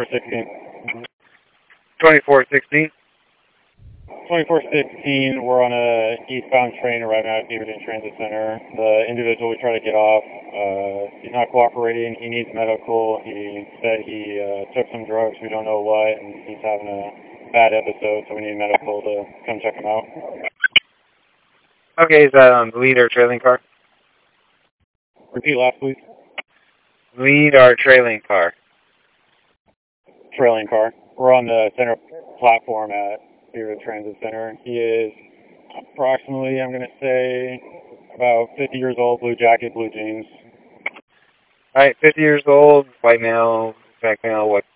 2416. 2416? 2416, we're on a eastbound train arriving at Beaverton Transit Center. The individual we try to get off, he's not cooperating. He needs medical. He said he took some drugs, we don't know what, and he's having a bad episode, so we need medical to come check him out. Okay, is that on the lead or trailing car? Repeat last, please. Lead or trailing car? Trailing car. We're on the center platform at Beaverton Transit Center. He is approximately, I'm going to say, about 50 years old, blue jacket, blue jeans. Alright, 50 years old, white male, black male, what